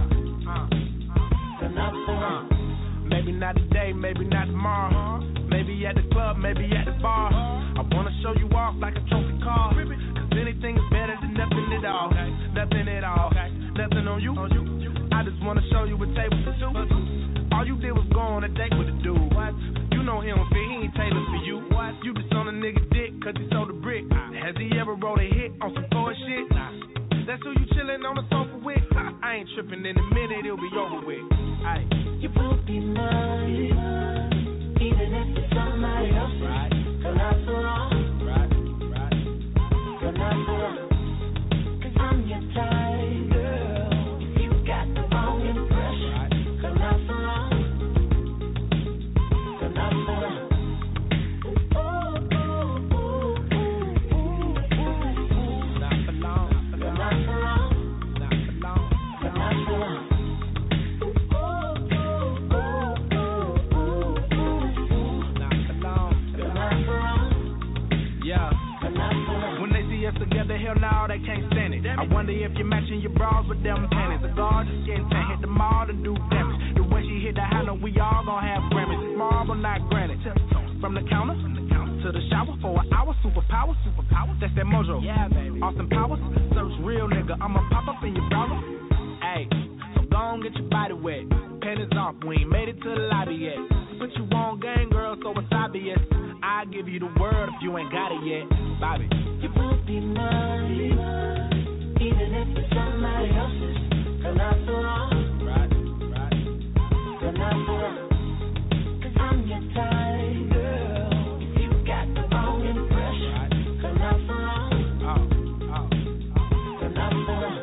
but not for long. Maybe not today, maybe not tomorrow. Maybe at the club, maybe at the bar. I wanna show you off like a trophy car. 'Cause anything is better than nothing at all. Nothing at all. Nothing on you. I just wanna show you a table for two. All you did was go on a date with a dude. What? You know he don't fit, he ain't tailored for you. What? You just on a nigga dick cause he sold a brick. Has he ever wrote a hit on some poor shit? Nah. That's who you chillin' on the sofa with. I ain't trippin', in a minute it'll be over with. Aye. You won't be mine, even if it's somebody else. Right. But not so long. Right. But not so long. 'Cause I'm your type, girl. If you got the wrong impression. Right. But not so long. Together, hell no, they can't stand it. I wonder if you're matching your bras with them panties. The gorgeous skin tan, hit the mall to do damage. The way she hit the handle, we all gon' have Grammys. Marble, not granite. From the counter to the shower for an hour. Superpower, that's that mojo. Yeah, baby. Austin Powers, search real nigga. I'ma pop up in your browser. Ayy, so go on, get your body wet. Panties off, we ain't made it to the lobby yet. Put you on game, girl, so it's obvious. I'll give you the world if you ain't got it yet. Bobby. You won't be mine, even if it's somebody else's. But not so long. Right. But not so long. 'Cause I'm your type, girl. If you got the wrong impression. Right. But not so long. But not so long.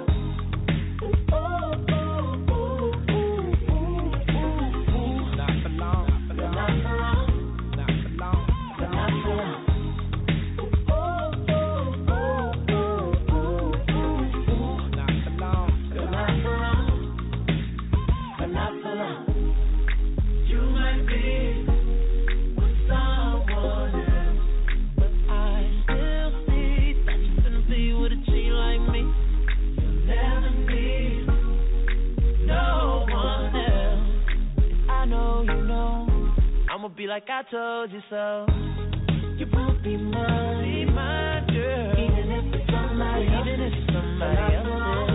Not for long. But not so long. Not for long. But not so long. be like I told you so. You won't be mine, girl. Even if it's somebody else.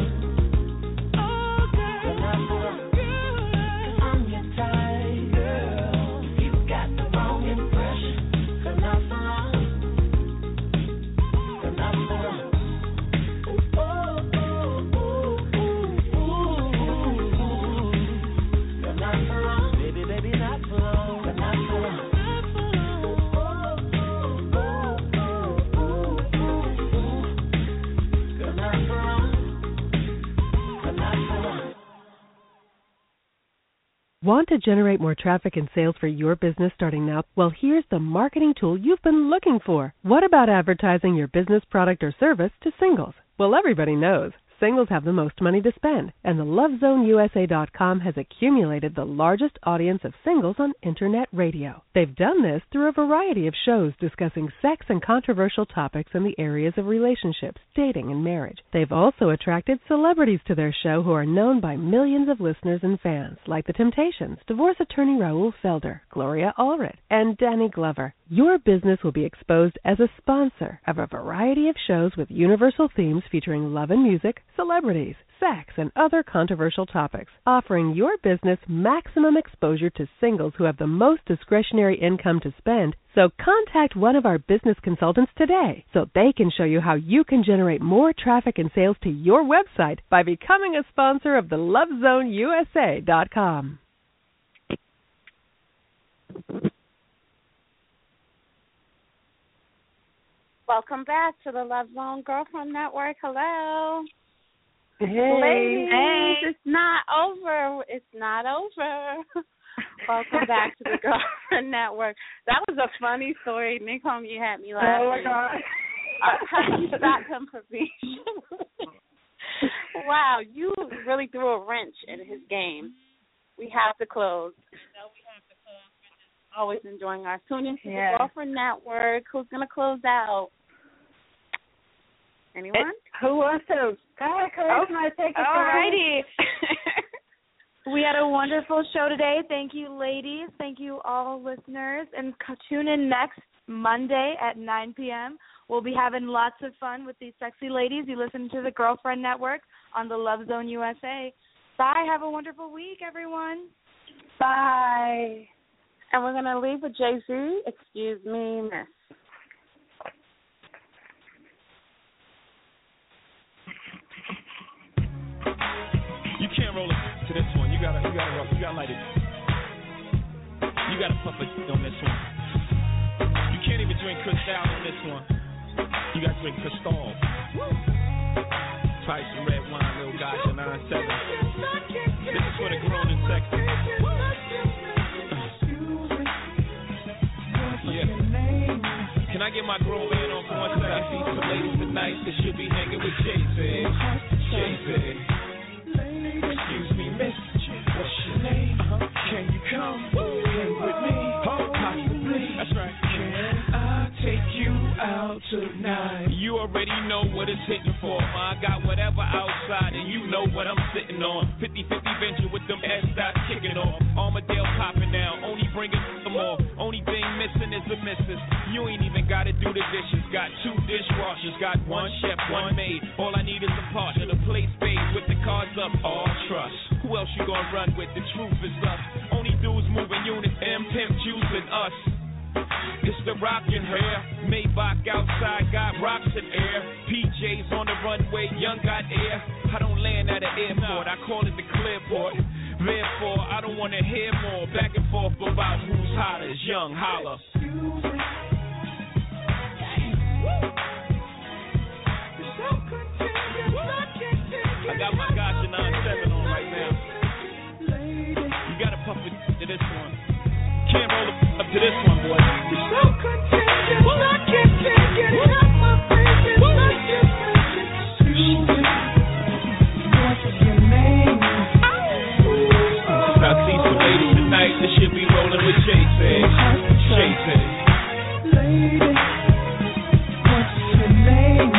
Oh, girl, cause I'm your type, girl. You got the wrong impression, but not for long. Want to generate more traffic and sales for your business starting now? Well, here's the marketing tool you've been looking for. What about advertising your business, product, or service to singles? Well, everybody knows singles have the most money to spend, and the LoveZoneUSA.com has accumulated the largest audience of singles on Internet radio. They've done this through a variety of shows discussing sex and controversial topics in the areas of relationships, dating, and marriage. They've also attracted celebrities to their show who are known by millions of listeners and fans, like The Temptations, divorce attorney Raul Felder, Gloria Allred, and Danny Glover. Your business will be exposed as a sponsor of a variety of shows with universal themes featuring love and music, celebrities, sex, and other controversial topics, offering your business maximum exposure to singles who have the most discretionary income to spend. So contact one of our business consultants today so they can show you how you can generate more traffic and sales to your website by becoming a sponsor of the LoveZoneUSA.com. Welcome back to the Love Zone Girlfriend Network. Hello. Hey. Ladies, hey. It's not over. It's not over. Welcome back to the Girlfriend Network. That was a funny story. Nick Home, you had me laughing. Oh, my God. You stopped him for being Wow, you really threw a wrench in his game. We have to close. Always enjoying our tune into the Girlfriend Network. Who's going to close out? Anyone? Who wants to? Go ahead, take it. All righty. We had a wonderful show today. Thank you, ladies. Thank you, all listeners. And tune in next Monday at 9 p.m. We'll be having lots of fun with these sexy ladies. You listen to the Girlfriend Network on the Love Zone USA. Bye. Have a wonderful week, everyone. Bye. And we're going to leave with Jay-Z. Excuse me, miss. You can't roll it to this one. You gotta light it. You gotta puff it on this one. You can't even drink Cristal on this one. You gotta drink Cristal. Price some red wine, little guys, and 9-7. This is for the grown and sexy. Can I get my grown man on for one second? I see some ladies tonight that should be hanging with Jay-Z. Excuse me, miss, what's your name? Can you come hang with me? Possibly. That's right. Can I take you out tonight? You already know what it's hitting for. I got whatever outside, and you know what I'm sitting on. 50-50 venture with them S-dots kicking off. Armadale popping now, only bringing some more. Only thing missing is the missus. You ain't even gotta do the dishes. Got 2 dishwashers, got 1 chef, 1 maid. All I need is a partner, the place paid with the cards up, all trust. Who else you gonna run with? The truth is us. Only dudes moving units, M-Pimp juicing us. It's the rockin' hair, Maybach outside, got rocks in air. PJs on the runway, young got air. I don't land at an airport, I call it the clearport. Therefore, I don't wanna hear more back and forth about who's hotter. Young holla. I got my Gotcha 9-7 on right now. You gotta puff it to this one. Can't roll up to this one, boy. You're so contagious, I can't take it out my face. Excuse me, what's your name? I see some ladies tonight that should be rolling with Jay-Z. Lady, what's your name?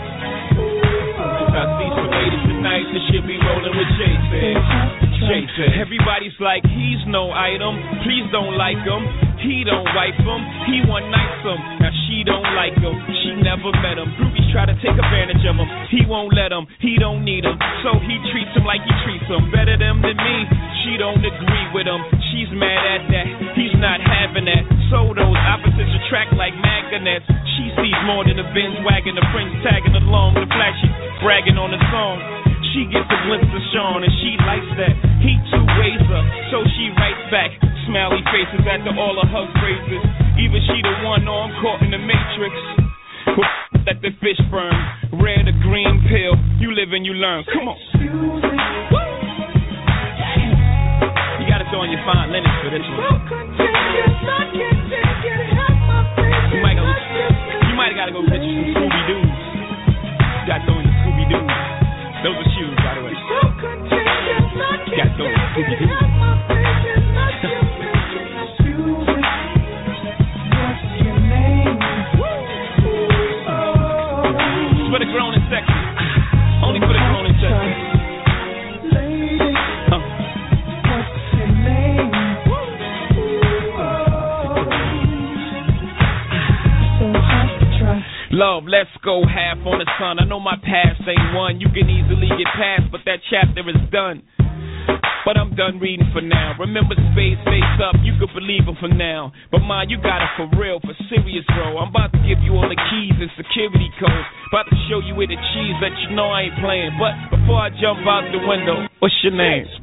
I see some ladies tonight that should be rolling with Jay-Z. Everybody's like, he's no item, please don't like him. he don't wife him, he one night him. Now she don't like him, she never met him. Groupies try to take advantage of him, he won't let him, he don't need him. So he treats him like he treats him. Better them than me, she don't agree with him. She's mad at that, he's not having that. So those opposites attract like magnets. She sees more than a Benz wagon, the friends tagging along, the flashy bragging on the song. She gets a glimpse of Sean and she likes that. He two ways up, so she writes back. Smiley faces after all of her phrases. Even she the one on caught in the matrix. Let the fish burn, red or green pill. You live and you learn. Come on. You gotta throw on your fine linens for this one. You might gotta go get you some Scooby Doos. You gotta throw in the Scooby Doos. Those are shoes, by the way. You gotta throw in the Scooby Doos. For the grown and sexy. Only for the grown and sexy. What's your name? Love, let's go half on the sun. I know my past ain't one you can easily get past, but that chapter is done. But I'm done reading for now. Remember space face up, you could believe it for now. But mine, you got it for real, for serious, bro. I'm about to give you all the keys and security codes. About to show you where the cheese that you know I ain't playing. But before I jump out the window, what's your name?